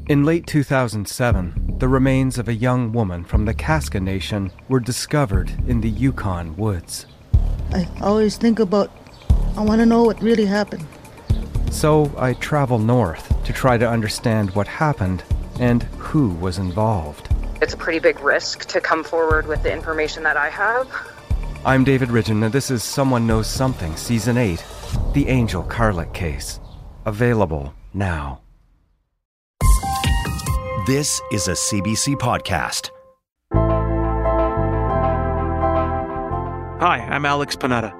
In late 2007, the remains of a young woman from the Kaska Nation were discovered in the Yukon woods. I always think about, I want to know what really happened. So I travel north to try to understand what happened and who was involved. It's a pretty big risk to come forward with the information that I have. I'm David Ridgen, and this is Someone Knows Something, Season 8, The Angel Carlick Case. Available now. This is a CBC podcast. Hi, I'm Alex Panetta.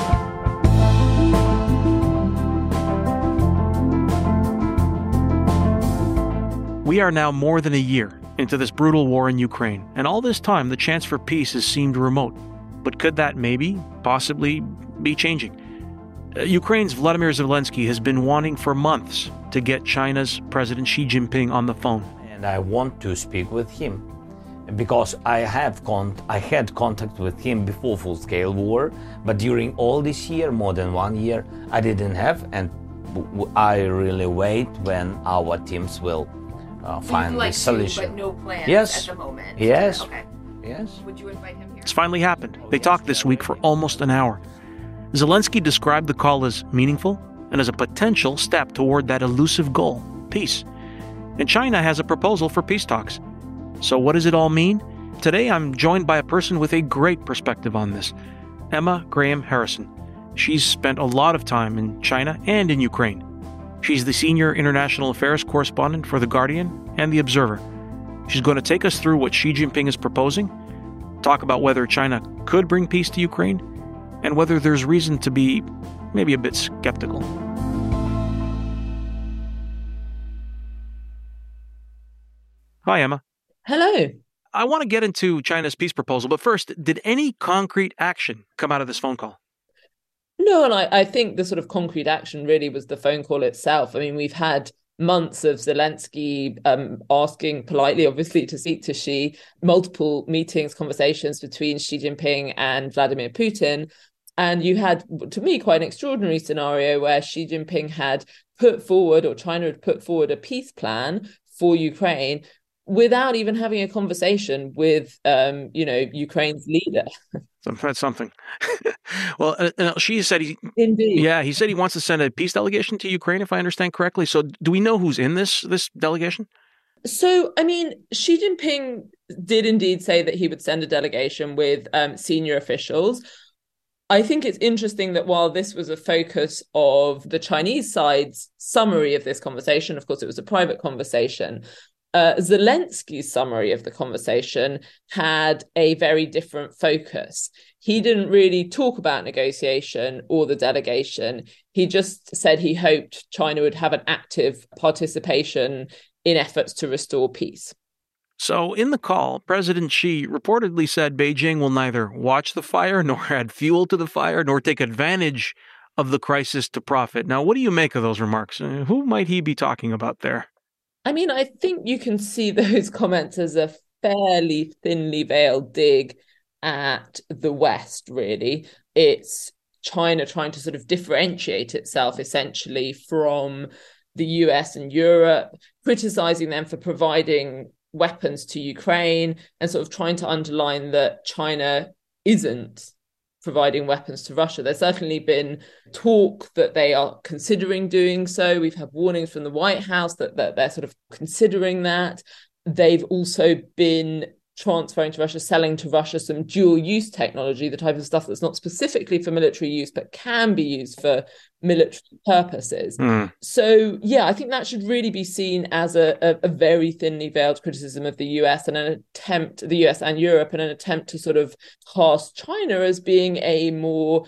We are now more than a year into this brutal war in Ukraine, and all this time the chance for peace has seemed remote. But could that possibly be changing? Ukraine's Vladimir Zelensky has been wanting for months to get China's President Xi Jinping on the phone. And I want to speak with him because I had contact with him before full-scale war, but during all this year, more than 1 year, I didn't have, and I really wait when our teams will find the solution. But no plans at the moment. Yes. Okay. Yes. Would you invite him here? It's finally happened. They talked this week for almost an hour. Zelensky described the call as meaningful and as a potential step toward that elusive goal, peace. And China has a proposal for peace talks. So what does it all mean? Today I'm joined by a person with a great perspective on this, Emma Graham Harrison. She's spent a lot of time in China and in Ukraine. She's the senior international affairs correspondent for The Guardian and The Observer. She's going to take us through what Xi Jinping is proposing, talk about whether China could bring peace to Ukraine, and whether there's reason to be maybe a bit skeptical. Hi, Emma. Hello. I want to get into China's peace proposal, but first, did any concrete action come out of this phone call? No, and I think the sort of concrete action really was the phone call itself. I mean, we've had months of Zelensky asking politely, obviously, to speak to Xi, multiple meetings, conversations between Xi Jinping and Vladimir Putin. And you had, to me, quite an extraordinary scenario where Xi Jinping had put forward, or China had put forward, a peace plan for Ukraine without even having a conversation with, Ukraine's leader. That's something. Well, Xi said Indeed. Yeah, he said he wants to send a peace delegation to Ukraine, if I understand correctly. So do we know who's in this delegation? So, I mean, Xi Jinping did indeed say that he would send a delegation with senior officials. I think it's interesting that while this was a focus of the Chinese side's summary of this conversation, of course, it was a private conversation, Zelensky's summary of the conversation had a very different focus. He didn't really talk about negotiation or the delegation. He just said he hoped China would have an active participation in efforts to restore peace. So in the call, President Xi reportedly said Beijing will neither watch the fire nor add fuel to the fire nor take advantage of the crisis to profit. Now, what do you make of those remarks? Who might he be talking about there? I mean, I think you can see those comments as a fairly thinly veiled dig at the West, really. It's China trying to sort of differentiate itself essentially from the US and Europe, criticizing them for providing weapons to Ukraine and sort of trying to underline that China isn't providing weapons to Russia. There's certainly been talk that they are considering doing so. We've had warnings from the White House that they're sort of considering that. They've also been transferring to Russia, selling to Russia some dual-use technology, the type of stuff that's not specifically for military use, but can be used for military purposes. So, yeah, I think that should really be seen as a very thinly veiled criticism of the US and an attempt, the US and Europe, and an attempt to sort of cast China as being a more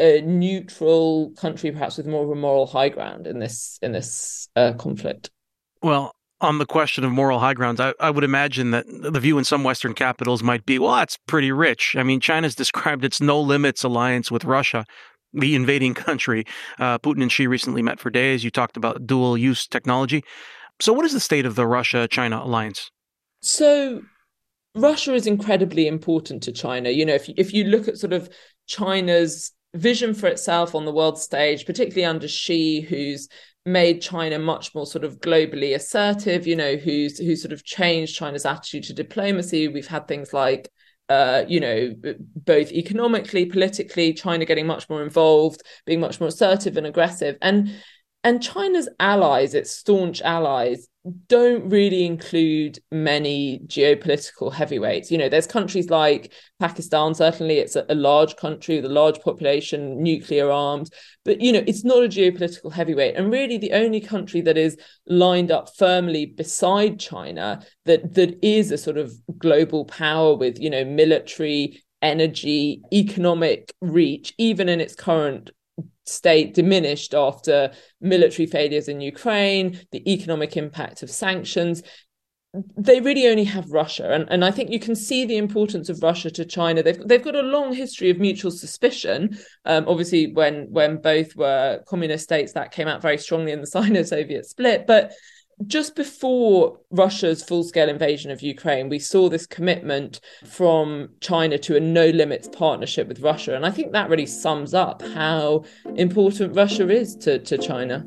neutral country, perhaps with more of a moral high ground in this conflict. Well, on the question of moral high grounds, I would imagine that the view in some Western capitals might be, well, that's pretty rich. I mean, China's described its no-limits alliance with Russia, the invading country. Putin and Xi recently met for days. You talked about dual-use technology. So what is the state of the Russia-China alliance? So Russia is incredibly important to China. You know, if you look at sort of China's vision for itself on the world stage, particularly under Xi, who's made China much more sort of globally assertive, who's sort of changed China's attitude to diplomacy. We've had things like, both economically, politically, China getting much more involved, being much more assertive and aggressive. And China's allies, its staunch allies, don't really include many geopolitical heavyweights. There's countries like Pakistan, certainly it's a large country with a large population, nuclear armed, but, it's not a geopolitical heavyweight. And really the only country that is lined up firmly beside China that is a sort of global power with, military, energy, economic reach, even in its current state diminished after military failures in Ukraine, the economic impact of sanctions, they really only have Russia. And I think you can see the importance of Russia to China. They've got a long history of mutual suspicion. Obviously, when both were communist states, that came out very strongly in the Sino-Soviet split. But just before Russia's full-scale invasion of Ukraine, we saw this commitment from China to a no-limits partnership with Russia. And I think that really sums up how important Russia is to China.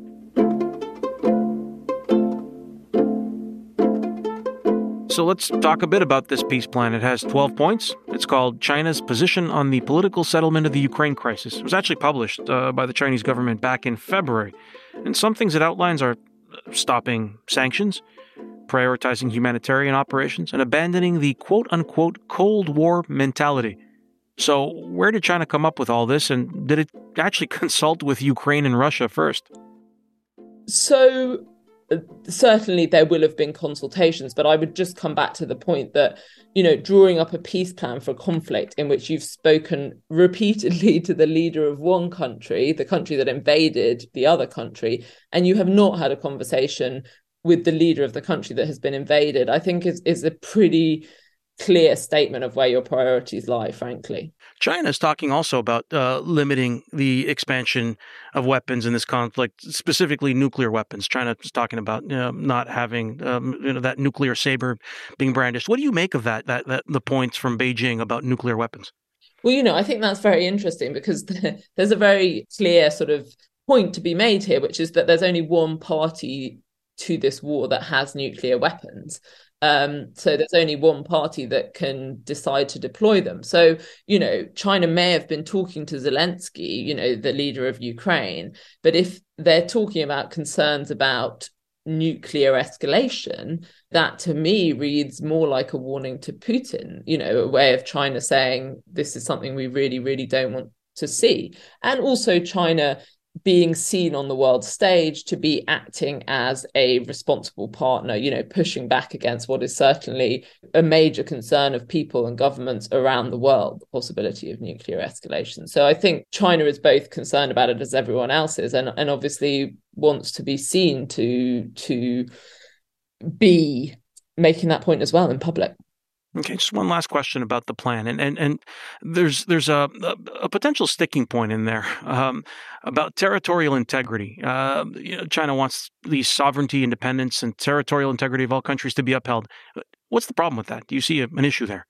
So let's talk a bit about this peace plan. It has 12 points. It's called China's Position on the Political Settlement of the Ukraine Crisis. It was actually published by the Chinese government back in February. And some things it outlines are stopping sanctions, prioritizing humanitarian operations, and abandoning the quote-unquote Cold War mentality. So where did China come up with all this, and did it actually consult with Ukraine and Russia first? So certainly there will have been consultations, but I would just come back to the point that, drawing up a peace plan for a conflict in which you've spoken repeatedly to the leader of one country, the country that invaded the other country, and you have not had a conversation with the leader of the country that has been invaded, I think is a pretty clear statement of where your priorities lie, frankly. China is talking also about limiting the expansion of weapons in this conflict, specifically nuclear weapons. China is talking about not having that nuclear saber being brandished. What do you make of that the points from Beijing about nuclear weapons? Well, I think that's very interesting because there's a very clear sort of point to be made here, which is that there's only one party to this war that has nuclear weapons. So there's only one party that can decide to deploy them. So, China may have been talking to Zelensky, the leader of Ukraine, but if they're talking about concerns about nuclear escalation, that to me reads more like a warning to Putin, a way of China saying this is something we really, really don't want to see. And also China being seen on the world stage to be acting as a responsible partner, pushing back against what is certainly a major concern of people and governments around the world, the possibility of nuclear escalation. So I think China is both concerned about it as everyone else is, and obviously wants to be seen to be making that point as well in public. Okay, just one last question about the plan, and there's a potential sticking point in there about territorial integrity. China wants the sovereignty, independence, and territorial integrity of all countries to be upheld. What's the problem with that? Do you see an issue there?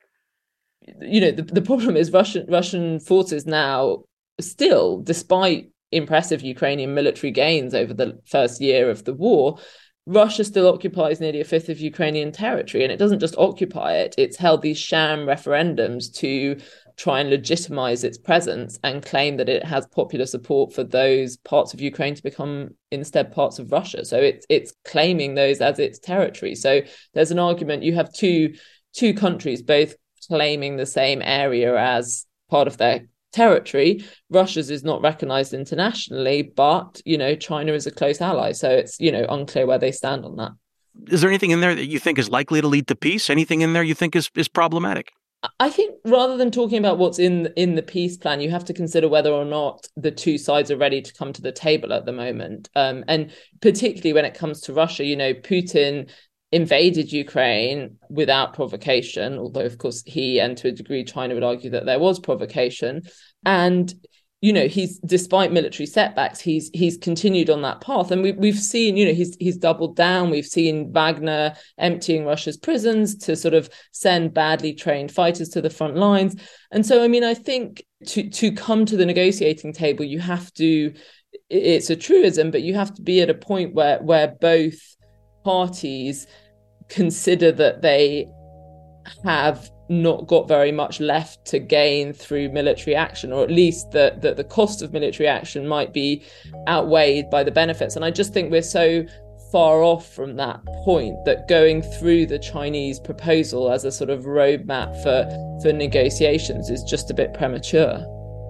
The problem is Russian forces now still, despite impressive Ukrainian military gains over the first year of the war, Russia still occupies nearly a fifth of Ukrainian territory, and it doesn't just occupy it, it's held these sham referendums to try and legitimize its presence and claim that it has popular support for those parts of Ukraine to become instead parts of Russia. So it's claiming those as its territory. So there's an argument, you have two countries both claiming the same area as part of their territory. Russia's is not recognized internationally, but China is a close ally, so it's unclear where they stand on that. Is there anything in there that you think is likely to lead to peace? Anything in there you think is problematic? I think rather than talking about what's in the peace plan, you have to consider whether or not the two sides are ready to come to the table at the moment, and particularly when it comes to Russia. Putin invaded Ukraine without provocation, although of course he, and to a degree China, would argue that there was provocation. And he's, despite military setbacks, he's continued on that path, and we've seen he's doubled down. We've seen Wagner emptying Russia's prisons to sort of send badly trained fighters to the front lines. And so I think to come to the negotiating table, you have to it's a truism, but you have to be at a point where both parties consider that they have not got very much left to gain through military action, or at least that the cost of military action might be outweighed by the benefits. And I just think we're so far off from that point that going through the Chinese proposal as a sort of roadmap for negotiations is just a bit premature.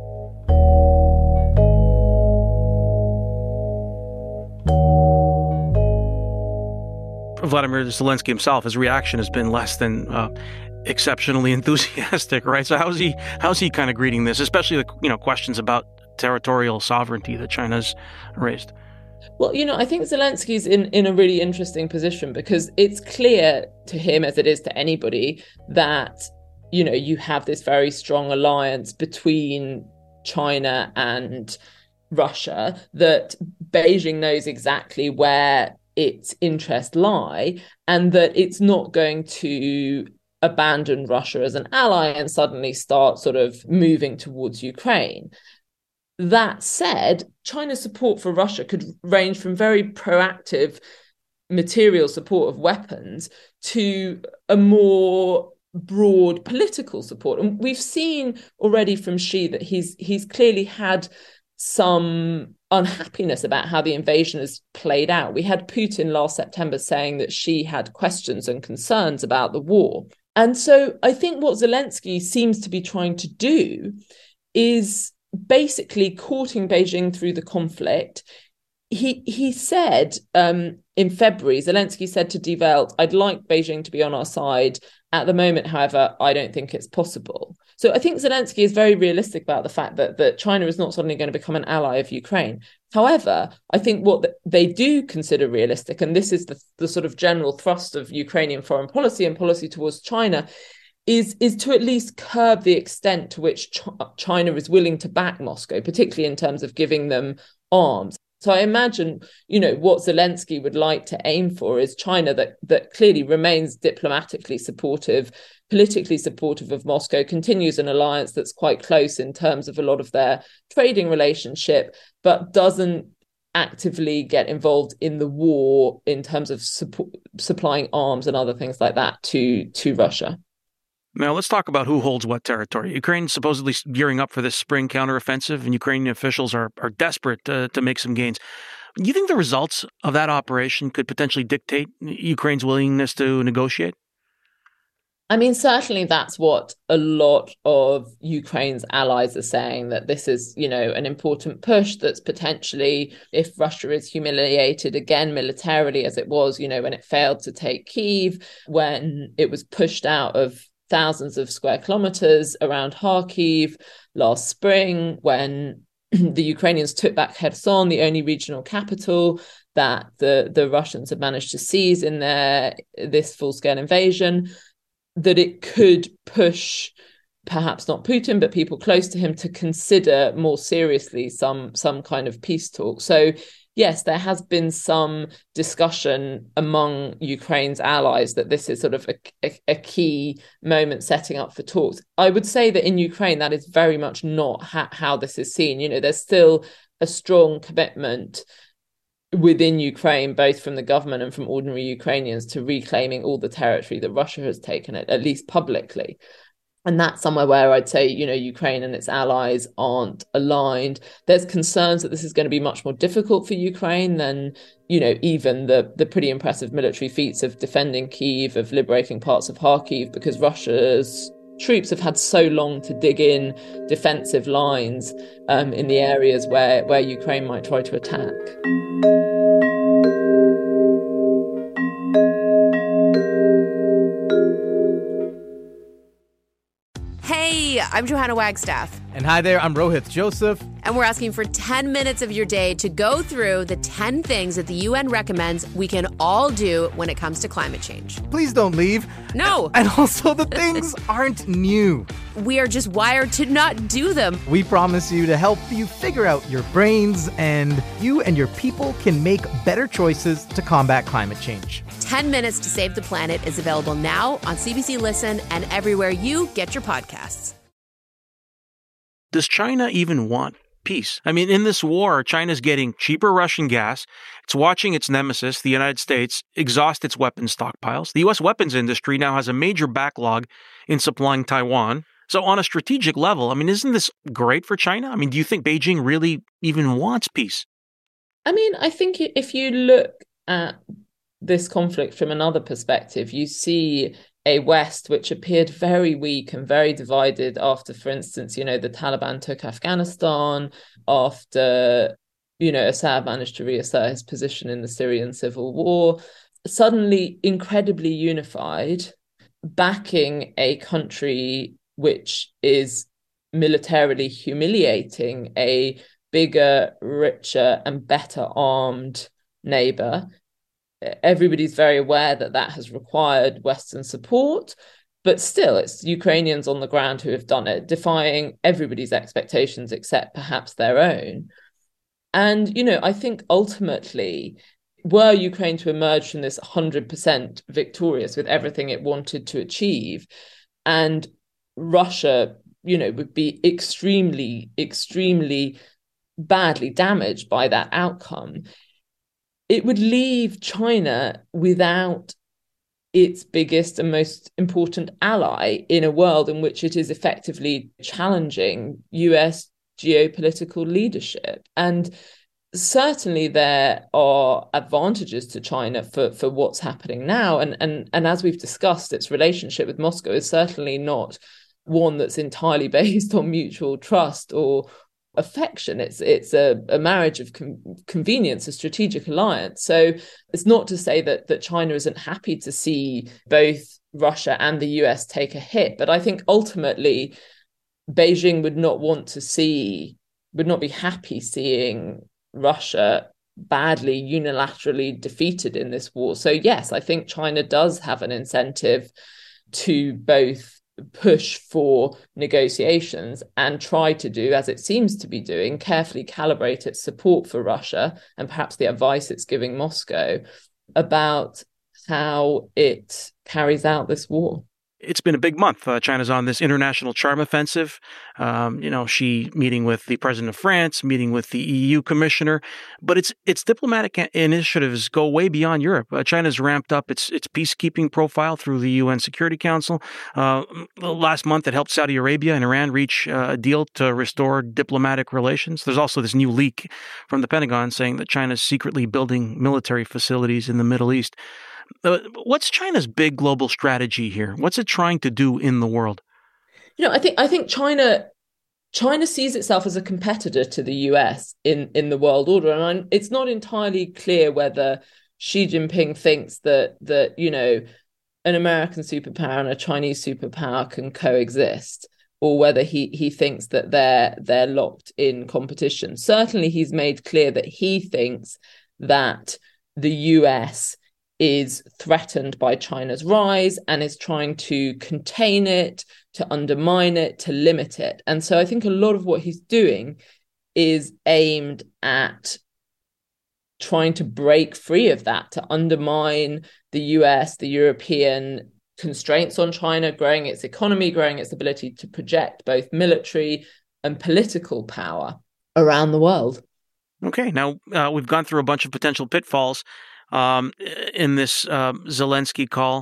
Vladimir Zelensky himself, his reaction has been less than exceptionally enthusiastic, right? So how's he kind of greeting this, especially the questions about territorial sovereignty that China's raised? Well, I think Zelensky's in a really interesting position, because it's clear to him, as it is to anybody, that you have this very strong alliance between China and Russia, that Beijing knows exactly where its interests lie, and that it's not going to abandon Russia as an ally and suddenly start sort of moving towards Ukraine. That said, China's support for Russia could range from very proactive material support of weapons to a more broad political support. And we've seen already from Xi that he's clearly had some unhappiness about how the invasion has played out. We had Putin last September saying that Xi had questions and concerns about the war. And so I think what Zelensky seems to be trying to do is basically courting Beijing through the conflict. He said in February, Zelensky said to Die Welt, "I'd like Beijing to be on our side. At the moment, however, I don't think it's possible." So I think Zelensky is very realistic about the fact that China is not suddenly going to become an ally of Ukraine. However, I think what they do consider realistic, and this is the sort of general thrust of Ukrainian foreign policy and policy towards China, is to at least curb the extent to which China is willing to back Moscow, particularly in terms of giving them arms. So I imagine, what Zelensky would like to aim for is China that clearly remains diplomatically supportive, politically supportive of Moscow, continues an alliance that's quite close in terms of a lot of their trading relationship, but doesn't actively get involved in the war in terms of supplying arms and other things like that to Russia. Now, let's talk about who holds what territory. Ukraine's supposedly gearing up for this spring counteroffensive, and Ukrainian officials are desperate to make some gains. Do you think the results of that operation could potentially dictate Ukraine's willingness to negotiate? I mean, certainly that's what a lot of Ukraine's allies are saying, that this is, an important push that's potentially, if Russia is humiliated again militarily, as it was, when it failed to take Kyiv, when it was pushed out of thousands of square kilometers around Kharkiv last spring, when the Ukrainians took back Kherson, the only regional capital that the Russians had managed to seize in this full-scale invasion, that it could push perhaps not Putin, but people close to him to consider more seriously some kind of peace talk. So yes, there has been some discussion among Ukraine's allies that this is sort of a key moment setting up for talks. I would say that in Ukraine, that is very much not how this is seen. There's still a strong commitment within Ukraine, both from the government and from ordinary Ukrainians, to reclaiming all the territory that Russia has taken, at least publicly. And that's somewhere where I'd say, Ukraine and its allies aren't aligned. There's concerns that this is going to be much more difficult for Ukraine than, even the pretty impressive military feats of defending Kyiv, of liberating parts of Kharkiv, because Russia's troops have had so long to dig in defensive lines in the areas where Ukraine might try to attack. Hey, I'm Johanna Wagstaff. And hi there, I'm Rohith Joseph. And we're asking for 10 minutes of your day to go through the 10 things that the UN recommends we can all do when it comes to climate change. Please don't leave. No. And also, the things aren't new. We are just wired to not do them. We promise you to help you figure out your brains, and you and your people can make better choices to combat climate change. 10 Minutes to Save the Planet is available now on CBC Listen and everywhere you get your podcasts. Does China even want peace? I mean, in this war, China's getting cheaper Russian gas. It's watching its nemesis, the United States, exhaust its weapons stockpiles. The U.S. weapons industry now has a major backlog in supplying Taiwan. So on a strategic level, I mean, isn't this great for China? I mean, do you think Beijing really even wants peace? I mean, I think if you look at this conflict from another perspective, you see a West which appeared very weak and very divided after, for instance, the Taliban took Afghanistan, after, Assad managed to reassert his position in the Syrian civil war, suddenly incredibly unified, backing a country which is militarily humiliating a bigger, richer, and better armed neighbor. Everybody's very aware that has required Western support, but still it's Ukrainians on the ground who have done it, defying everybody's expectations except perhaps their own. And, I think ultimately, were Ukraine to emerge from this 100% victorious with everything it wanted to achieve, and Russia, would be extremely, extremely badly damaged by that outcome, it would leave China without its biggest and most important ally in a world in which it is effectively challenging US geopolitical leadership. And certainly there are advantages to China for what's happening now. And as we've discussed, its relationship with Moscow is certainly not one that's entirely based on mutual trust or affection. It's a marriage of convenience, a strategic alliance. So it's not to say that China isn't happy to see both Russia and the US take a hit, but I think ultimately Beijing would not be happy seeing Russia badly unilaterally defeated in this war. So yes, I think China does have an incentive to both push for negotiations and try to do, as it seems to be doing, carefully calibrate its support for Russia and perhaps the advice it's giving Moscow about how it carries out this war. It's been a big month. China's on this international charm offensive. She meeting with the president of France, meeting with the EU commissioner, but its diplomatic initiatives go way beyond Europe. China's ramped up its peacekeeping profile through the UN Security Council. Last month, it helped Saudi Arabia and Iran reach a deal to restore diplomatic relations. There's also this new leak from the Pentagon saying that China's secretly building military facilities in the Middle East. What's China's big global strategy here? What's it trying to do in the world? I think China sees itself as a competitor to the US in the world order, and it's not entirely clear whether Xi Jinping thinks that an American superpower and a Chinese superpower can coexist, or whether he thinks that they're locked in competition. Certainly, he's made clear that he thinks that the US is threatened by China's rise and is trying to contain it, to undermine it, to limit it. And so I think a lot of what he's doing is aimed at trying to break free of that, to undermine the US, the European constraints on China, growing its economy, growing its ability to project both military and political power around the world. Okay, now we've gone through a bunch of potential pitfalls in this Zelensky call.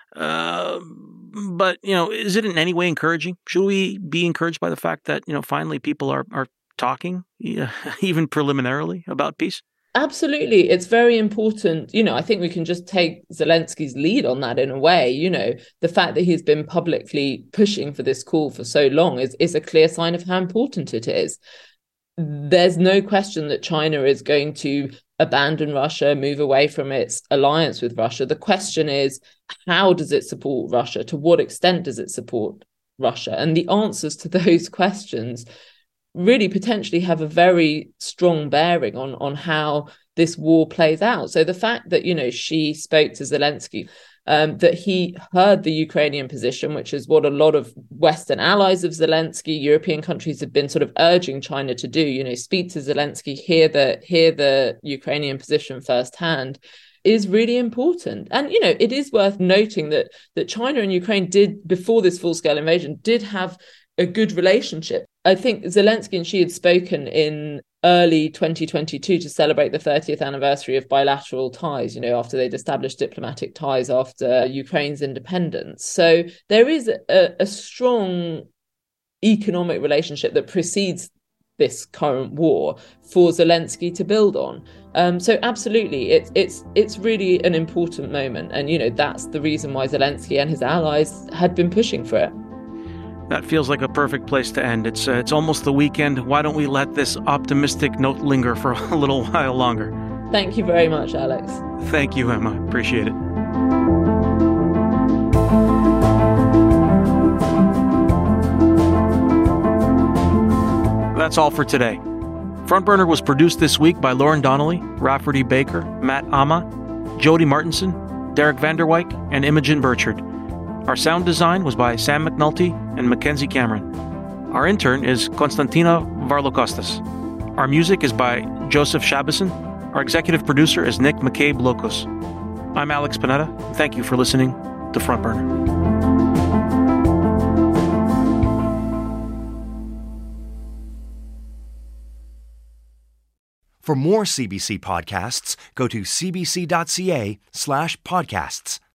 But, is it in any way encouraging? Should we be encouraged by the fact that, finally people are talking, even preliminarily, about peace? Absolutely. It's very important. I think we can just take Zelensky's lead on that in a way. The fact that he's been publicly pushing for this call for so long is a clear sign of how important it is. There's no question that China is going to abandon Russia, move away from its alliance with Russia. The question is, how does it support Russia? To what extent does it support Russia? And the answers to those questions really potentially have a very strong bearing on how this war plays out. So the fact that, she spoke to Zelensky, that he heard the Ukrainian position, which is what a lot of Western allies of Zelensky, European countries have been sort of urging China to do, speak to Zelensky, hear the Ukrainian position firsthand, is really important. And, it is worth noting that China and Ukraine did, before this full-scale invasion, did have a good relationship. I think Zelensky and Xi had spoken in early 2022 to celebrate the 30th anniversary of bilateral ties, after they'd established diplomatic ties after Ukraine's independence. So there is a strong economic relationship that precedes this current war for Zelensky to build on. So absolutely, it's really an important moment. And, that's the reason why Zelensky and his allies had been pushing for it. That feels like a perfect place to end. It's almost the weekend. Why don't we let this optimistic note linger for a little while longer? Thank you very much, Alex. Thank you, Emma. Appreciate it. That's all for today. Front Burner was produced this week by Lauren Donnelly, Rafferty Baker, Matt Ama, Jody Martinson, Derek Vanderwyk, and Imogen Burchard. Our sound design was by Sam McNulty and Mackenzie Cameron. Our intern is Konstantina Varlokostas. Our music is by Joseph Shabison. Our executive producer is Nick McCabe-Locos. I'm Alex Panetta. Thank you for listening to Front Burner. For more CBC podcasts, go to cbc.ca/podcasts.